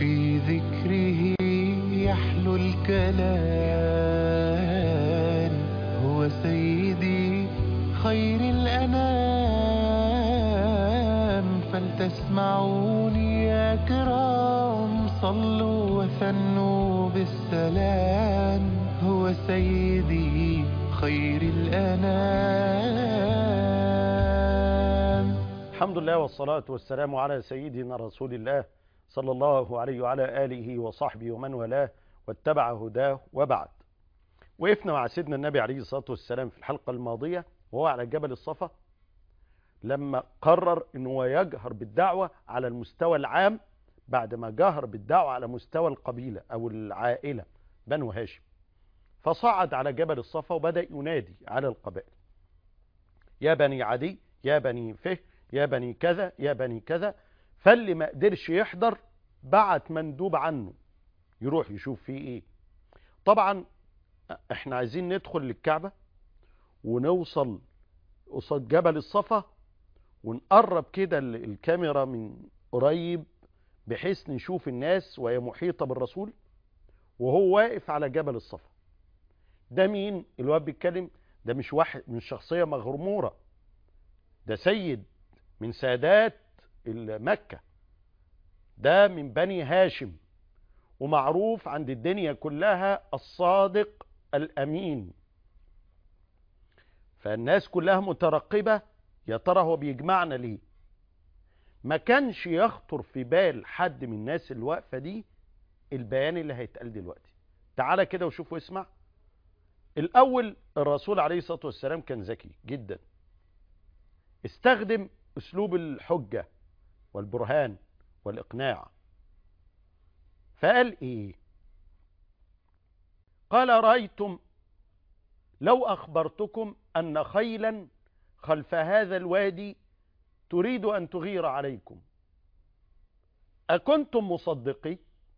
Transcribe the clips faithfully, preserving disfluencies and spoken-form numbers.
في ذكره يحلو الكلام، هو سيدي خير الأنام. فلتسمعوني يا كرام، صلوا وثنوا بالسلام، هو سيدي خير الأنام. الحمد لله والصلاة والسلام على سيدنا رسول الله صلى الله عليه وعلى آله وصحبه ومن والاه واتبع هداه وبعد. وقفنا مع سيدنا النبي عليه الصلاة والسلام في الحلقة الماضية وهو على جبل الصفا، لما قرر أنه يجهر بالدعوة على المستوى العام بعد ما جهر بالدعوة على مستوى القبيلة أو العائلة بنو هاشم. فصعد على جبل الصفا وبدأ ينادي على القبائل: يا بني عدي، يا بني فه، يا بني كذا، يا بني كذا. فاللي ما قدرش يحضر بعت مندوب عنه يروح يشوف فيه ايه. طبعا احنا عايزين ندخل للكعبة ونوصل قصاد جبل الصفا ونقرب كده الكاميرا من قريب بحيث نشوف الناس وهي محيطة بالرسول وهو واقف على جبل الصفا. ده مين الواد بيتكلم؟ ده مش واحد من شخصية مغمورة، ده سيد من سادات مكة، ده من بني هاشم، ومعروف عند الدنيا كلها الصادق الأمين. فالناس كلها مترقبة يا ترى هو بيجمعنا ليه. ما كانش يخطر في بال حد من الناس الواقفة دي البيان اللي هيتقال دلوقتي. تعالى كده وشوف واسمع. الأول الرسول عليه الصلاة والسلام كان ذكي جدا، استخدم أسلوب الحجة والبرهان والإقناع. فقال إيه؟ قال: رأيتم لو أخبرتكم أن خيلا خلف هذا الوادي تريد أن تغير عليكم أكنتم مصدقي؟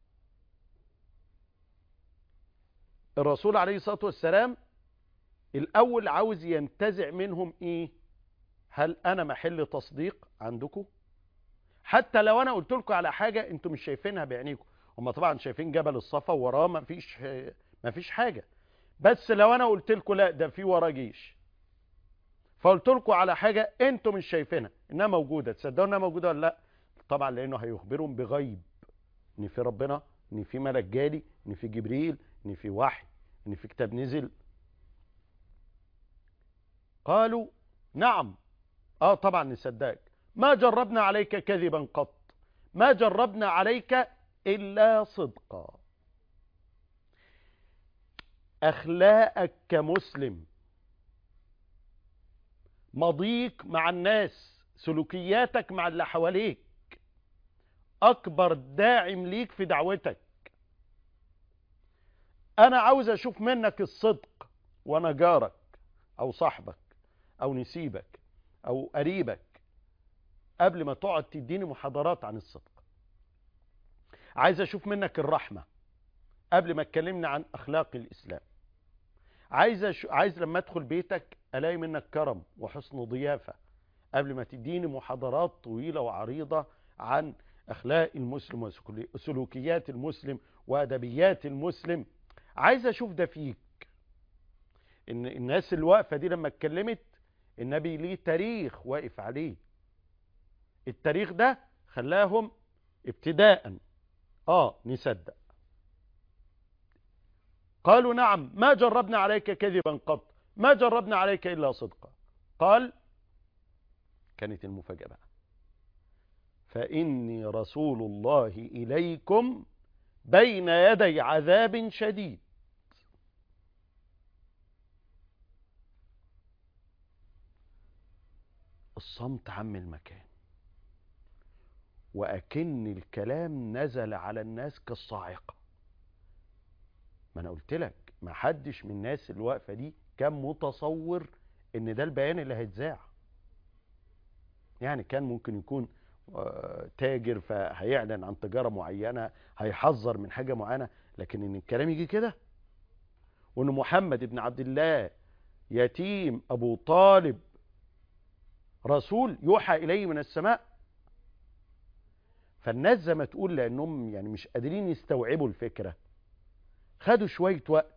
الرسول عليه الصلاة والسلام الأول عاوز ينتزع منهم إيه؟ هل أنا محل تصديق عندكم؟ حتى لو أنا قلت لكم على حاجة أنتم مش شايفينها بعينيكم. هم طبعا شايفين جبل الصفا وراه مفيش مفيش حاجة، بس لو أنا قلت لكم لا ده في وراه جيش، فقلت لكم على حاجة أنتم مش شايفينها إنها موجودة، تصدقوا إنها موجودة ولا لا؟ طبعا لأنه هيخبرهم بغيب، إن في ربنا، إن في ملك جالي، إن في جبريل، إن في وحي، إن في كتاب نزل. قالوا: نعم، آه طبعا نصدقك، ما جربنا عليك كذبا قط، ما جربنا عليك إلا صدقا. أخلاقك كمسلم، مضيق مع الناس، سلوكياتك مع اللي حواليك، أكبر داعم ليك في دعوتك. أنا عاوز أشوف منك الصدق وأنا جارك أو صاحبك أو نسيبك أو قريبك قبل ما تقعد تديني محاضرات عن الصدق. عايز أشوف منك الرحمة قبل ما تكلمني عن أخلاق الإسلام. عايز أش... عايز لما أدخل بيتك ألاقي منك كرم وحسن ضيافة قبل ما تديني محاضرات طويلة وعريضة عن أخلاق المسلم وسلوكيات المسلم وأدبيات المسلم. عايز أشوف ده فيك. إن الناس الواقفة دي لما اتكلمت النبي ليه تاريخ واقف عليه، التاريخ ده خلاهم ابتداء آه نصدق. قالوا: نعم، ما جربنا عليك كذبا قط، ما جربنا عليك إلا صدقا. قال: كانت المفاجأة بقى: فإني رسول الله إليكم بين يدي عذاب شديد. الصمت عم المكان، وأكن الكلام نزل على الناس كالصاعقة. ما أنا قلت لك ما حدش من الناس الواقفة دي كان متصور إن ده البيان اللي هيتذاع. يعني كان ممكن يكون تاجر فهيعلن عن تجارة معينة، هيحذر من حاجة معينة، لكن إن الكلام يجي كده وإن محمد بن عبد الله يتيم أبو طالب رسول يوحى إليه من السماء. فالناس زي ما تقول لأنهم يعني مش قادرين يستوعبوا الفكرة، خدوا شوية وقت،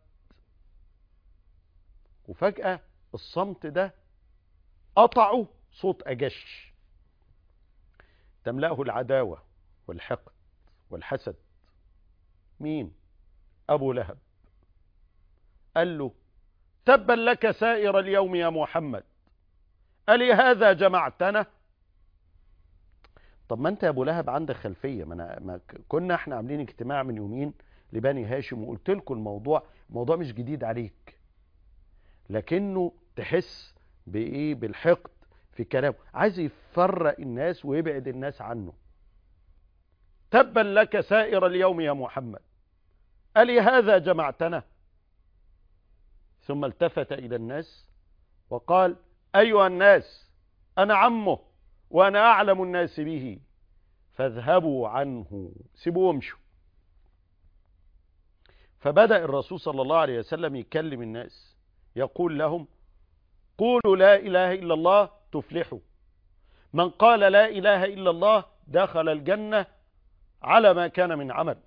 وفجأة الصمت ده قطعوا صوت أجش تملأه العداوة والحقد والحسد. مين؟ أبو لهب. قال له تبا لك سائر اليوم يا محمد، ألي هذا جمعتنا؟ طب ما انت يا ابو لهب عندك خلفيه، ما, أنا ما كنا احنا عاملين اجتماع من يومين لبني هاشم وقلت لكم الموضوع الموضوع مش جديد عليك، لكنه تحس بايه؟ بالحقد في كلامه، عايز يفرق الناس ويبعد الناس عنه. تبا لك سائر اليوم يا محمد، ألي هذا جمعتنا؟ ثم التفت إلى الناس وقال أيها الناس، أنا عمه وأنا أعلم الناس به، فاذهبوا عنه، سيبوه وامشوا. فبدأ الرسول صلى الله عليه وسلم يكلم الناس، يقول لهم قولوا لا إله إلا الله تفلحوا، من قال لا إله إلا الله دخل الجنة على ما كان من عمل.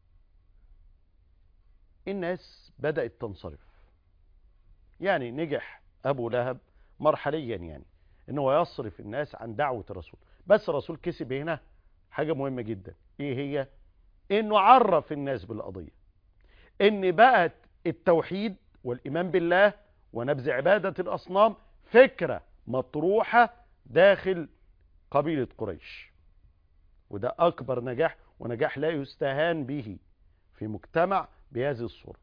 الناس بدأت تنصرف. يعني نجح أبو لهب مرحليا يعني إنه يصرف الناس عن دعوة الرسول، بس الرسول كسب هنا حاجة مهمة جدا. إيه هي؟ إنه عرف الناس بالقضية، إن بقت التوحيد والإيمان بالله ونبذ عبادة الأصنام فكرة مطروحة داخل قبيلة قريش، وده أكبر نجاح، ونجاح لا يستهان به في مجتمع بهذه الصورة.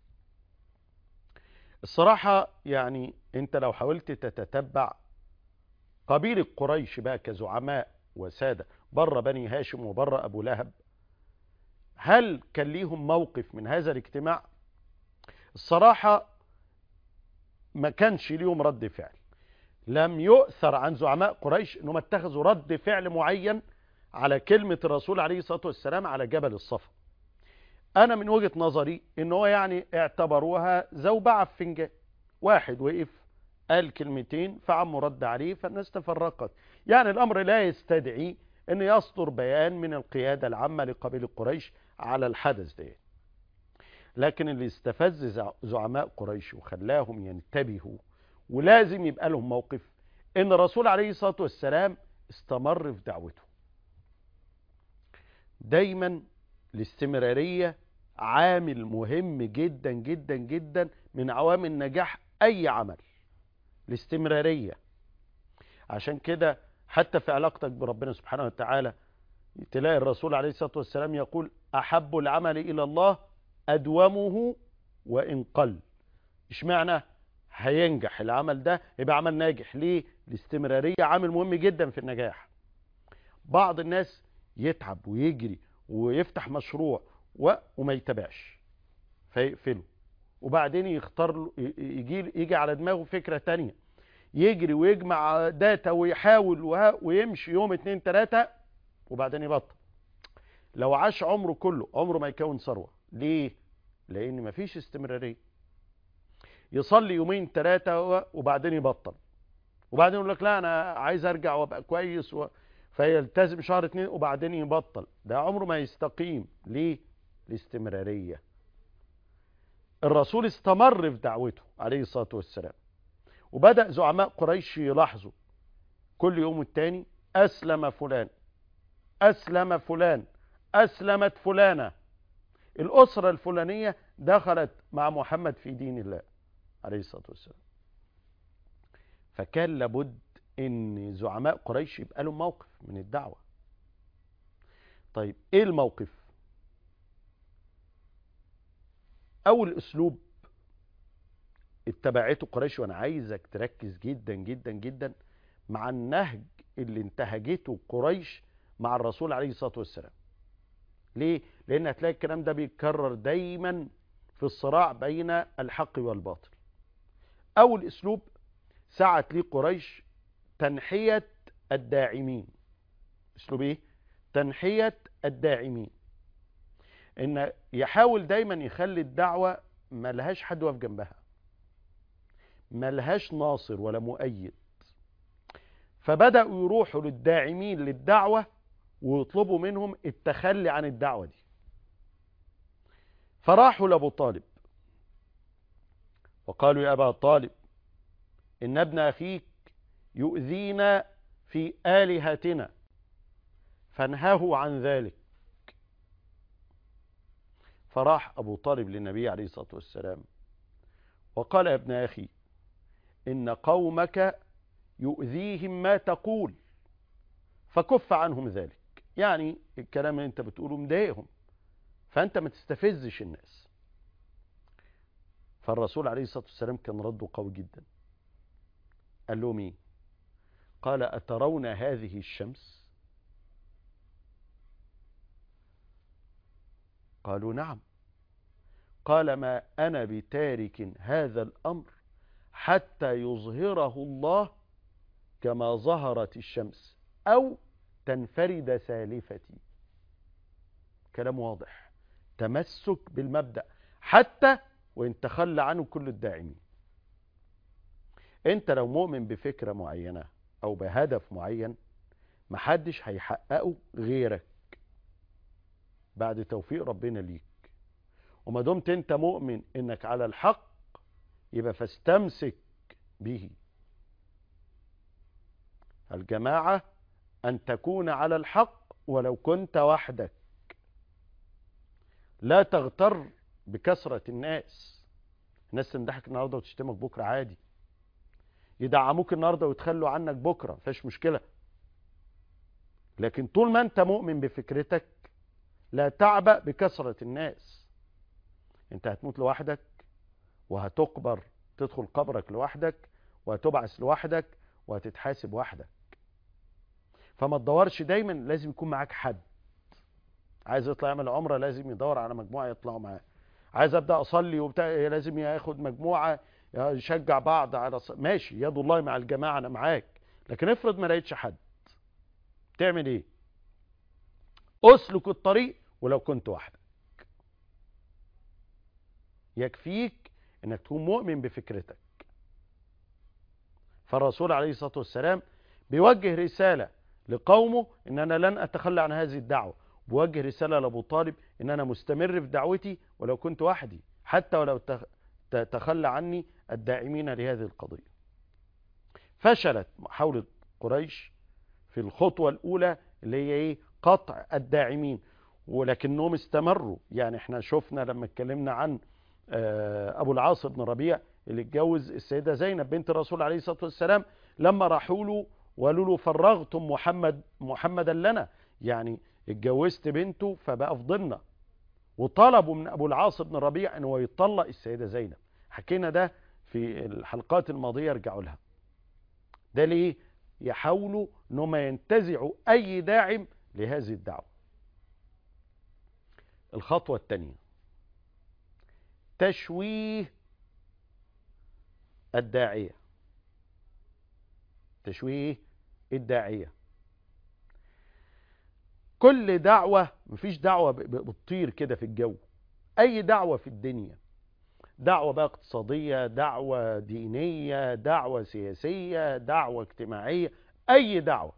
الصراحة يعني أنت لو حاولت تتتبع قبيلة قريش بقى كزعماء وسادة بره بني هاشم وبره أبو لهب، هل كان ليهم موقف من هذا الاجتماع؟ الصراحة ما كانش ليهم رد فعل. لم يؤثر عن زعماء قريش انهم اتخذوا رد فعل معين على كلمة الرسول عليه الصلاة والسلام على جبل الصفا. انا من وجهة نظري ان هو يعني اعتبروها زوبعة في فنجان، واحد وقف قال كلمتين فعمه رد عليه فالناس تفرقت. يعني الامر لا يستدعي ان يصدر بيان من القيادة العامة لقبيلة قريش على الحدث ده. لكن اللي استفز زعماء قريش وخلاهم ينتبهوا ولازم يبقى لهم موقف، ان الرسول عليه الصلاة والسلام استمر في دعوته. دايما الاستمرارية عامل مهم جدا جدا جدا من عوامل نجاح اي عمل، الاستمرارية. عشان كده حتى في علاقتك بربنا سبحانه وتعالى تلاقي الرسول عليه الصلاة والسلام يقول احب العمل الى الله ادومه وان قل. اشمعنى هينجح العمل ده يبقى عمل ناجح؟ ليه؟ الاستمرارية عامل مهم جدا في النجاح. بعض الناس يتعب ويجري ويفتح مشروع و... وما يتبعش فيقفله، وبعدين يختار له يجي يجي على دماغه فكرة تانية، يجري ويجمع داتا ويحاول وه... ويمشي يوم اتنين تلاتة وبعدين يبطل. لو عاش عمره كله عمره ما يكون ثروة. ليه؟ لان مفيش استمرارية. يصلي يومين ثلاثة وبعدين يبطل، وبعدين يقول لك لا انا عايز ارجع وابقى كويس و... فيلتزم شهر اتنين وبعدين يبطل. ده عمره ما يستقيم. ليه؟ الاستمرارية. الرسول استمر في دعوته عليه الصلاة والسلام، وبدأ زعماء قريش يلاحظوا كل يوم التاني أسلم فلان، أسلم فلان، أسلمت فلانة، الأسرة الفلانية دخلت مع محمد في دين الله عليه الصلاة والسلام. فكان لابد ان زعماء قريش يبقى لهم موقف من الدعوة. طيب ايه الموقف؟ اول اسلوب اتبعته قريش، وانا عايزك تركز جدا جدا جدا مع النهج اللي انتهجته قريش مع الرسول عليه الصلاة والسلام. ليه؟ لان هتلاقي الكلام ده بيتكرر دايما في الصراع بين الحق والباطل. اول اسلوب سعت ليه قريش تنحية الداعمين. اسلوب ايه؟ تنحية الداعمين. ان يحاول دايما يخلي الدعوة ملهاش حد واقف جنبها، ملهاش ناصر ولا مؤيد. فبدأوا يروحوا للداعمين للدعوة ويطلبوا منهم التخلي عن الدعوة دي. فراحوا لأبو طالب وقالوا يا أبا طالب إن ابن أخيك يؤذينا في آلهتنا فانهاه عن ذلك. فراح أبو طالب للنبي عليه الصلاة والسلام وقال يا ابن أخي إن قومك يؤذيهم ما تقول فكف عنهم ذلك. يعني الكلام اللي انت بتقوله مضايقهم، فانت ما تستفزش الناس. فالرسول عليه الصلاة والسلام كان رده قوي جدا. قال لهم ايه؟ قال أترون هذه الشمس؟ قالوا نعم. قال ما أنا بتارك هذا الأمر حتى يظهره الله كما ظهرت الشمس أو تنفرد سالفتي. كلام واضح، تمسك بالمبدأ حتى وإن تخلى عنه كل الداعمين. انت لو مؤمن بفكرة معينة أو بهدف معين محدش هيحققه غيرك بعد توفيق ربنا ليك. وما دمت انت مؤمن انك على الحق يبقى فاستمسك به. الجماعة أن تكون على الحق ولو كنت وحدك. لا تغتر بكثرة الناس. الناس تمدحك النهاردة وتشتمك بكرة عادي، يدعموك النهاردة ويتخلوا عنك بكرة، مفيش مشكلة. لكن طول ما انت مؤمن بفكرتك لا تعبأ بكثرة الناس. انت هتموت لوحدك وهتقبر، تدخل قبرك لوحدك وهتبعث لوحدك وهتتحاسب وحدك. فما تدورش دايما، لازم يكون معاك حد. عايز يطلع يعمل عمرة لازم يدور على مجموعة يطلعوا معاه. عايز ابدا اصلي وبتاع لازم ياخد مجموعة يشجع بعض على ص... ماشي، يد الله مع الجماعة، انا معاك. لكن افرض ما لقيتش حد، تعمل ايه؟ اسلك الطريق ولو كنت وحدك. يكفيك انك تكون مؤمن بفكرتك. فالرسول عليه الصلاة والسلام بيوجه رسالة لقومه ان انا لن اتخلى عن هذه الدعوة، بوجه رسالة لأبو طالب ان انا مستمر في دعوتي ولو كنت وحدي، حتى ولو تخلى عني الداعمين لهذه القضية. فشلت محاولة قريش في الخطوة الاولى اللي هي ايه؟ قطع الداعمين، ولكنهم استمروا. يعني احنا شفنا لما اتكلمنا عن ابو العاص بن ربيع اللي اتجوز السيدة زينب بنت الرسول عليه الصلاة والسلام، لما راحوا له وقالوا له فرغتم محمد محمدا لنا، يعني اتجوزت بنته فبقى فضلنا، وطلبوا من ابو العاص بن ربيع ان هو يطلق السيدة زينب. حكينا ده في الحلقات الماضية، ارجعوا لها. ده ليه؟ يحاولوا انهم ينتزعوا اي داعم لهذه الدعوة. الخطوة الثانية تشويه الداعية. تشويه الداعية. كل دعوة، مفيش دعوة بتطير كده في الجو. اي دعوة في الدنيا، دعوة بقى اقتصادية، دعوة دينية، دعوة سياسية، دعوة اجتماعية، اي دعوة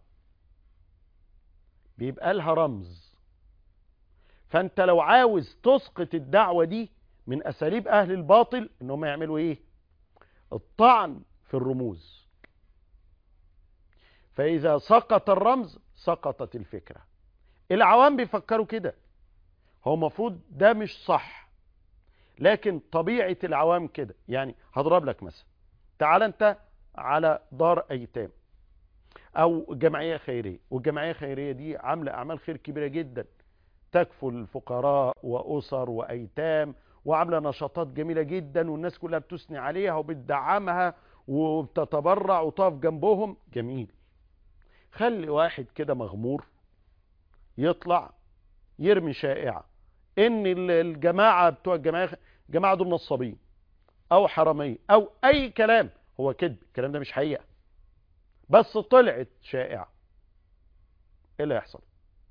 بيبقى لها رمز. فانت لو عاوز تسقط الدعوة دي، من اساليب اهل الباطل انهم يعملوا ايه؟ الطعن في الرموز. فاذا سقط الرمز سقطت الفكرة. العوام بيفكروا كده، هو مفروض ده مش صح، لكن طبيعة العوام كده. يعني هضرب لك مثلا، تعال انت على دار ايتام او جمعية خيرية، والجمعية الخيرية دي عاملة اعمال خير كبيرة جدا، تكفل الفقراء واسر وايتام، وعاملة نشاطات جميلة جدا، والناس كلها بتثني عليها وبتدعمها وبتتبرع وتقف جنبهم. جميل. خلي واحد كده مغمور يطلع يرمي شائعة ان الجماعة بتوع الجماعة الجماعة دول نصابين او حرامية او اي كلام. هو كذب، الكلام ده مش حقيقة، بس طلعت شائعة. ايه اللي هيحصل؟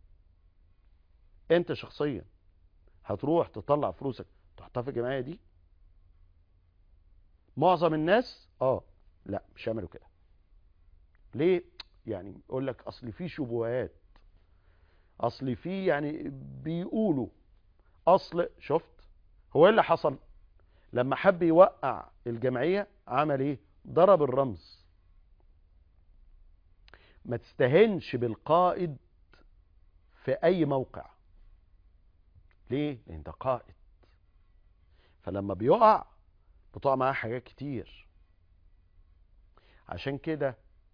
انت شخصيا هتروح تطلع فلوسك تحطها في الجمعية دي؟ معظم الناس اه لا مش هيعملوا كده. ليه؟ يعني يقول لك اصل في شبهات. اصل في يعني بيقولوا اصل شفت هو ايه اللي حصل لما حب يوقع الجمعية؟ عمل ايه؟ ضرب الرمز. ما تستهنش بالقائد في اي موقع. ليه؟ لان ده قائد، فلما بيقع بتقع معاه حاجات كتير. عشان كده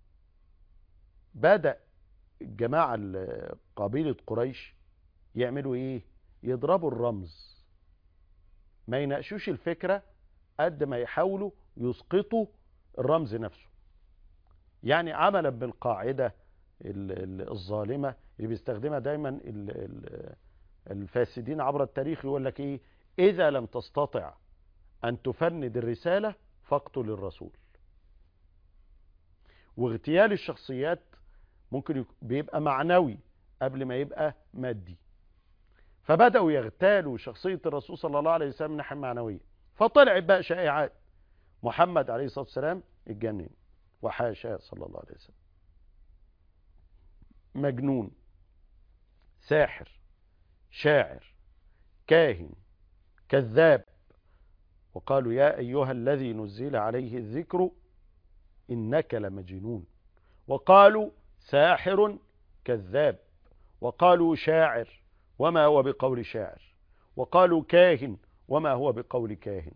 بدأ الجماعة قبيلة قريش يعملوا ايه؟ يضربوا الرمز، ما يناقشوش الفكرة قد ما يحاولوا يسقطوا الرمز نفسه. يعني عملا بالقاعدة الظالمة اللي بيستخدمها دايما الفاسدين عبر التاريخ، يقول لك ايه؟ اذا لم تستطع ان تفند الرسالة فاقتل الرسول. واغتيال الشخصيات ممكن بيبقى معنوي قبل ما يبقى مادي. فبدأوا يغتالوا شخصية الرسول صلى الله عليه وسلم من ناحية معنوية. فطلعت بقى شائعات محمد عليه الصلاة والسلام اتجنن، وحاشاه صلى الله عليه وسلم، مجنون، ساحر، شاعر، كاهن، كذاب. وقالوا يا أيها الذي نزل عليه الذكر إنك لمجنون. وقالوا ساحر كذاب، وقالوا شاعر وما هو بقول شاعر، وقالوا كاهن وما هو بقول كاهن.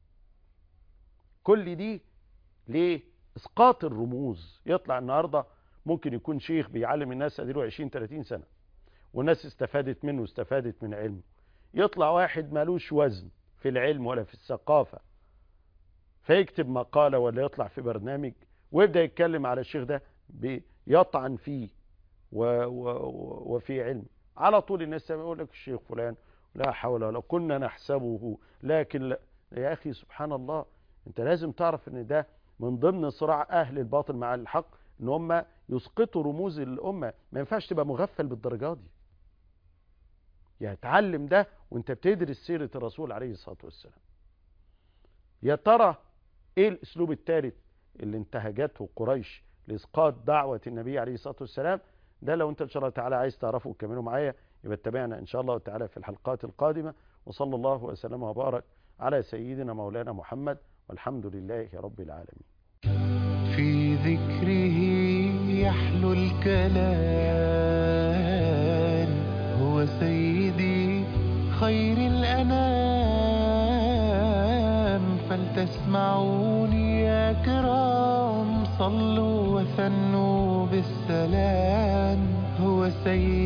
كل دي ليه؟ اسقاط الرموز. يطلع النهاردة ممكن يكون شيخ بيعلم الناس اديله عشرين تلاتين سنة والناس استفادت منه، استفادت من علمه. يطلع واحد مالوش وزن في العلم ولا في الثقافة فيكتب مقالة ولا يطلع في برنامج ويبدأ يتكلم على الشيخ ده بيطعن فيه و و وفي علم. على طول الناس يقول لك الشيخ فلان لا حول ولا كنا نحسبه لكن لا. يا أخي سبحان الله، انت لازم تعرف ان ده من ضمن صراع أهل الباطل مع الحق، ان هم يسقطوا رموز الأمة. ما ينفعش تبقى مغفل بالدرجة دي. يعني تعلم ده وانت بتدرس سيرة الرسول عليه الصلاة والسلام. يا ترى ايه الاسلوب الثالث اللي انتهجته قريش لاسقاط دعوة النبي عليه الصلاة والسلام؟ ده لو انت ان شاء الله تعالى عايز تعرفه وكملوا معايا يبقى اتبعنا ان شاء الله تعالى في الحلقات القادمة. وصلى الله وسلم وبارك على سيدنا مولانا محمد، والحمد لله رب العالمين. في ذكره يحلو الكلام، هو سيدي خير الأنام. فلتسمعوني يا كرام، صلوا وثنوا بالسلام. هو سيدي